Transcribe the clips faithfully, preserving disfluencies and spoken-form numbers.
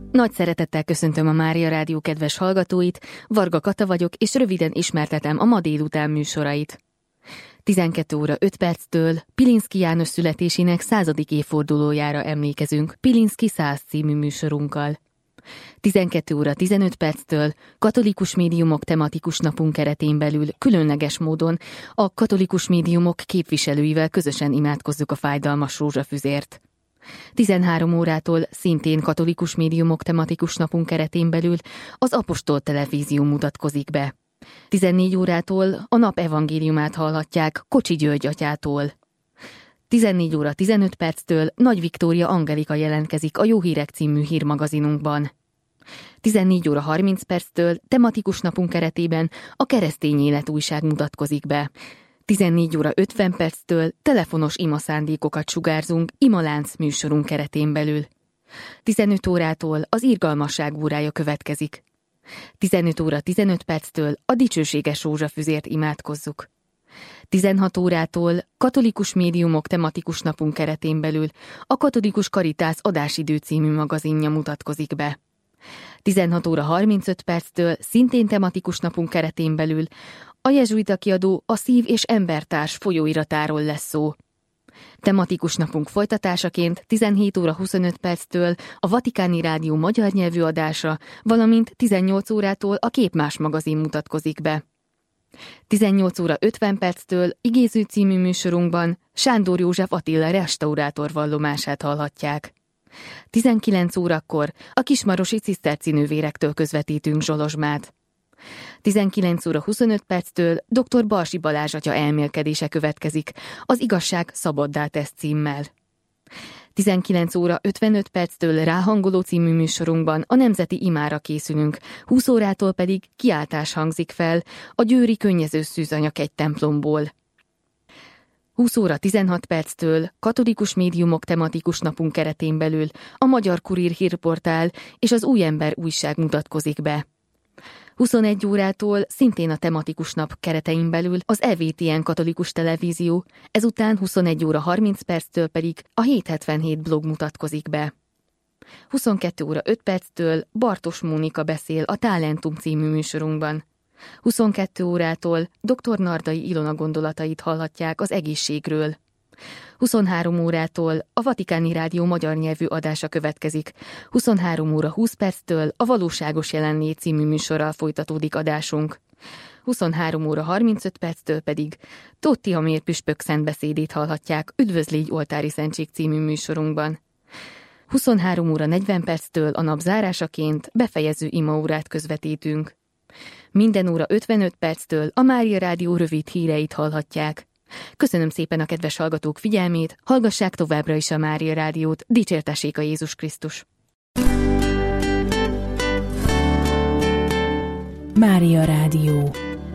Nagy szeretettel köszöntöm a Mária Rádió kedves hallgatóit, Varga Kata vagyok, és röviden ismertetem a ma délután műsorait. tizenkét óra öt perctől Pilinszky János születésének századik évfordulójára emlékezünk Pilinszky száz című műsorunkkal. tizenkét óra tizenöt perctől katolikus médiumok tematikus napunk keretén belül különleges módon a katolikus médiumok képviselőivel közösen imádkozzuk a fájdalmas rózsafüzért. tizenhárom órától szintén katolikus médiumok tematikus napunk keretén belül az Apostol Televízió mutatkozik be. tizennégy órától a nap evangéliumát hallhatják Kocsi György atyától. tizennégy óra tizenöt perctől Nagy Viktória Angelika jelentkezik a Jó Hírek című hírmagazinunkban. tizennégy óra harminc perctől tematikus napunk keretében a Keresztény Élet újság mutatkozik be. tizennégy óra ötven perctől telefonos imaszándékokat sugárzunk Imalánc műsorunk keretén belül. tizenöt órától az irgalmasság órája következik. tizenöt óra tizenöt perctől a dicsőséges rózsafüzért imádkozzuk. tizenhat órától katolikus médiumok tematikus napunk keretén belül a Katolikus Karitász Adásidő című magazinja mutatkozik be. tizenhat óra harmincöt perctől szintén tematikus napunk keretén belül a jezsuita kiadó A Szív és Embertárs folyóiratáról lesz szó. Tematikus napunk folytatásaként tizenhét óra huszonöt perctől a Vatikáni Rádió magyar nyelvű adása, valamint tizennyolc órától a Képmás magazin mutatkozik be. tizennyolc óra ötven perctől Igéző című műsorunkban Sándor József Attila restaurátor vallomását hallhatják. tizenkilenc órakor a kismarosi ciszterci nővérektől közvetítünk zsolozsmát. tizenkilenc óra huszonöt perctől dr. Balsi Balázs atya elmélkedése következik, az Igazság szabaddá tesz címmel. tizenkilenc óra ötvenöt perctől Ráhangoló című műsorunkban a nemzeti imára készülünk, húsz órától pedig kiáltás hangzik fel a győri könnyező szűzanyak egy templomból. húsz óra tizenhat perctől katolikus médiumok tematikus napunk keretén belül a Magyar Kurír hírportál és az Új Ember újság mutatkozik be. huszonegy órától szintén a tematikus nap keretein belül az E V T N katolikus televízió, ezután huszonegy óra harminc perctől pedig a hétszázhetvenhét blog mutatkozik be. huszonkettő óra öt perctől Bartos Mónika beszél a Talentum című műsorunkban. huszonkettő órától dr. Nardai Ilona gondolatait hallhatják az egészségről. huszonhárom órától a Vatikáni Rádió magyar nyelvű adása következik. huszonhárom óra húsz perctől a Valóságos jelenlét című műsorral folytatódik adásunk. huszonhárom óra harmincöt perctől pedig Tóth Tihamér püspök szentbeszédét hallhatják Üdvözlégy oltári szentség című műsorunkban. huszonhárom óra negyven perctől a nap zárásaként befejező imaórát közvetítünk. Minden óra ötvenöt perctől a Mária Rádió rövid híreit hallhatják. Köszönöm szépen a kedves hallgatók figyelmét, hallgassák továbbra is a Mária Rádiót, dicsértessék a Jézus Krisztus! Mária Rádió.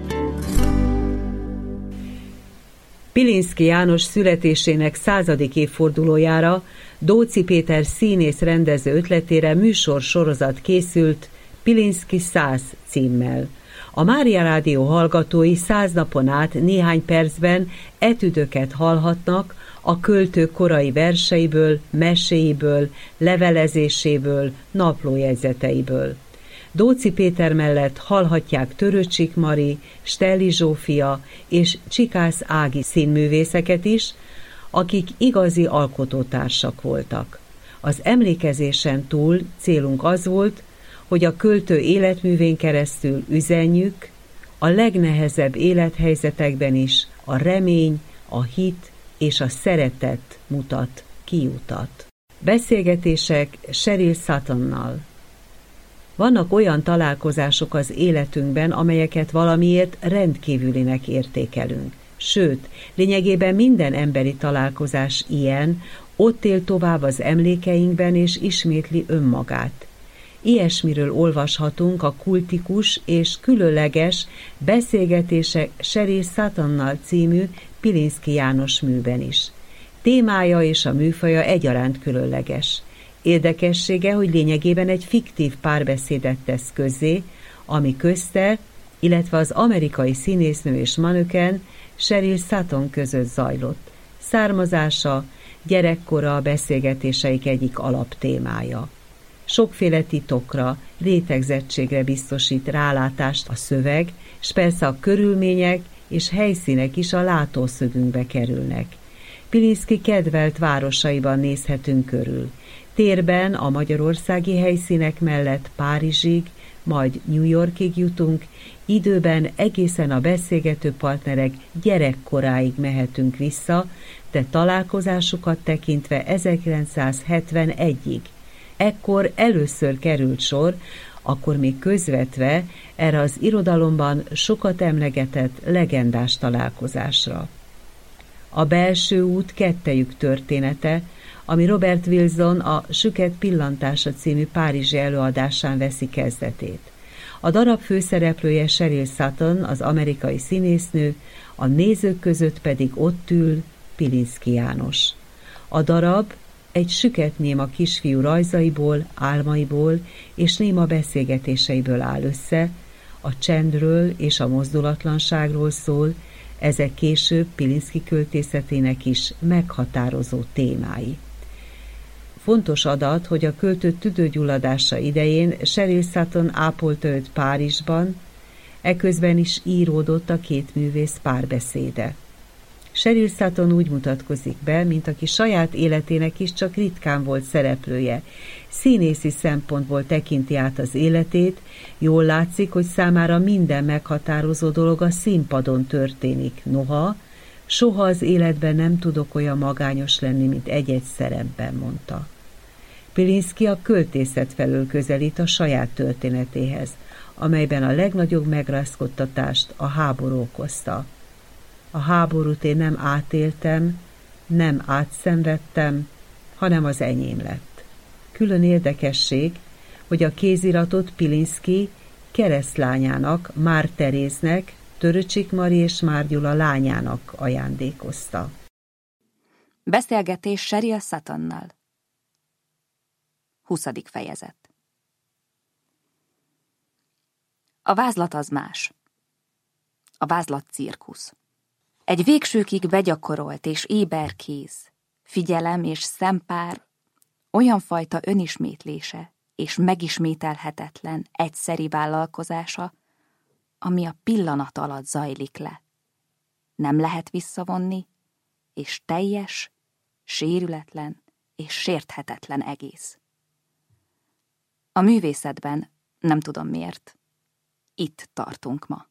Pilinszky János születésének századik évfordulójára Dóczy Péter színész rendező ötletére műsor-sorozat készült Pilinszky száz címmel. A Mária Rádió hallgatói száz napon át néhány percben etüdöket hallhatnak a költő korai verseiből, meséiből, levelezéséből, naplójegyzeteiből. Dóczy Péter mellett hallhatják Törőcsik Mari, Stelli Zsófia és Csikász Ági színművészeket is, akik igazi alkotótársak voltak. Az emlékezésen túl célunk az volt, hogy a költő életművén keresztül üzenjük, a legnehezebb élethelyzetekben is a remény, a hit és a szeretet mutat kiutat. Beszélgetések Sheryl Suttonnal. Vannak olyan találkozások az életünkben, amelyeket valamiért rendkívülinek értékelünk. Sőt, lényegében minden emberi találkozás ilyen, ott él tovább az emlékeinkben és ismétli önmagát. Ilyesmiről olvashatunk a kultikus és különleges Beszélgetések Sheryl Suttonnal című Pilinszky János műben is. Témája és a műfaja egyaránt különleges. Érdekessége, hogy lényegében egy fiktív párbeszédet tesz közzé, ami közte, illetve az amerikai színésznő és manöken Sheryl Sutton között zajlott. Származása, gyerekkora a beszélgetéseik egyik alaptémája. Sokféle titokra, rétegzettségre biztosít rálátást a szöveg, s persze a körülmények és helyszínek is a látószögünkbe kerülnek. Pilinszky kedvelt városaiban nézhetünk körül. Térben a magyarországi helyszínek mellett Párizsig, majd New Yorkig jutunk, időben egészen a beszélgető partnerek gyerekkoráig mehetünk vissza, de találkozásukat tekintve ezerkilencszázhetvenegyig. Ekkor először került sor, akkor még közvetve erre az irodalomban sokat emlegetett legendás találkozásra. A belső út kettejük története, ami Robert Wilson a Süket pillantása című párizsi előadásán veszi kezdetét. A darab főszereplője Cheryl Sutton, az amerikai színésznő, a nézők között pedig ott ül Pilinszky János. A darab egy süket néma kisfiú rajzaiból, álmaiból és néma beszélgetéseiből áll össze, a csendről és a mozdulatlanságról szól, ezek később Pilinszky költészetének is meghatározó témái. Fontos adat, hogy a költő tüdőgyulladása idején Cheryl Sutton ápolta őt Párizsban, eközben is íródott a két művész párbeszéde. Cheryl Sutton úgy mutatkozik be, mint aki saját életének is csak ritkán volt szereplője. Színészi szempontból tekinti át az életét, jól látszik, hogy számára minden meghatározó dolog a színpadon történik. Noha, soha az életben nem tudok olyan magányos lenni, mint egy-egy szerepben, mondta. Pilinszky a költészet felől közelít a saját történetéhez, amelyben a legnagyobb megrázkódtatást a háború okozta. A háborút én nem átéltem, nem átszenvedtem, hanem az enyém lett. Külön érdekesség, hogy a kéziratot Pilinszky keresztlányának, Már Teréznek, Töröcsik Mari és Már Gyula lányának ajándékozta. Beszélgetés Cheryl Suttonnal. huszadik fejezet. A vázlat az más. A vázlat cirkusz. Egy végsőkig begyakorolt és éber kéz, figyelem és szempár, olyan fajta önismétlése és megismételhetetlen, egyszeri vállalkozása, ami a pillanat alatt zajlik le. Nem lehet visszavonni, és teljes, sérületlen és sérthetetlen egész. A művészetben, nem tudom miért, itt tartunk ma.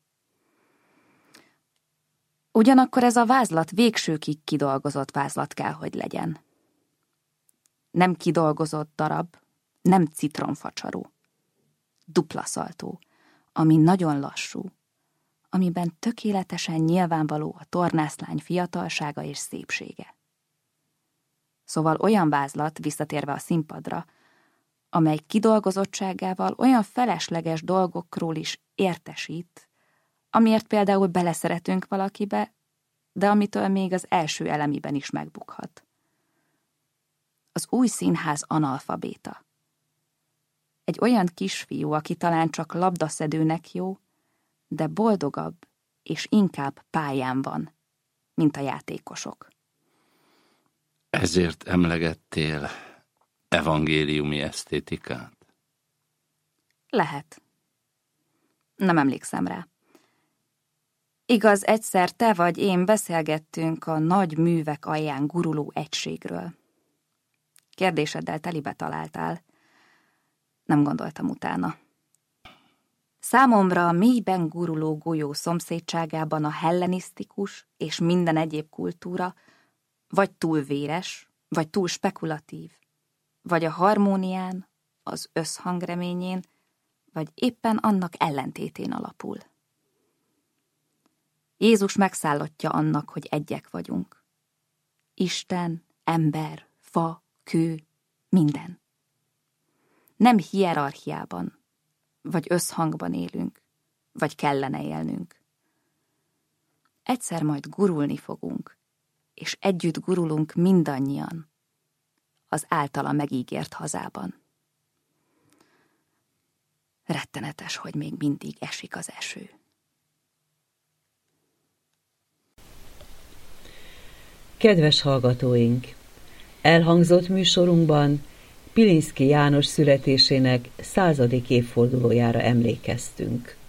Ugyanakkor ez a vázlat végsőkig kidolgozott vázlat kell, hogy legyen. Nem kidolgozott darab, nem citromfacsaró. Dupla szaltó, ami nagyon lassú, amiben tökéletesen nyilvánvaló a tornászlány fiatalsága és szépsége. Szóval olyan vázlat, visszatérve a színpadra, amely kidolgozottságával olyan felesleges dolgokról is értesít, amiért például beleszeretünk valakibe, de amitől még az első elemiben is megbukhat. Az új színház analfabéta. Egy olyan kisfiú, aki talán csak labdaszedőnek jó, de boldogabb és inkább pályán van, mint a játékosok. Ezért emlegettél evangéliumi esztétikát? Lehet. Nem emlékszem rá. Igaz, egyszer te vagy én beszélgettünk a nagy művek alján guruló egységről. Kérdéseddel telibe találtál. Nem gondoltam utána. Számomra a mélyben guruló golyó szomszédságában a hellenisztikus és minden egyéb kultúra vagy túl véres, vagy túl spekulatív, vagy a harmónián, az összhang reményén, vagy éppen annak ellentétén alapul. Jézus megszállottja annak, hogy egyek vagyunk. Isten, ember, fa, kő, minden. Nem hierarchiában, vagy összhangban élünk, vagy kellene élnünk. Egyszer majd gurulni fogunk, és együtt gurulunk mindannyian az általa megígért hazában. Rettenetes, hogy még mindig esik az eső. Kedves hallgatóink! Elhangzott műsorunkban Pilinszky János születésének századik évfordulójára emlékeztünk.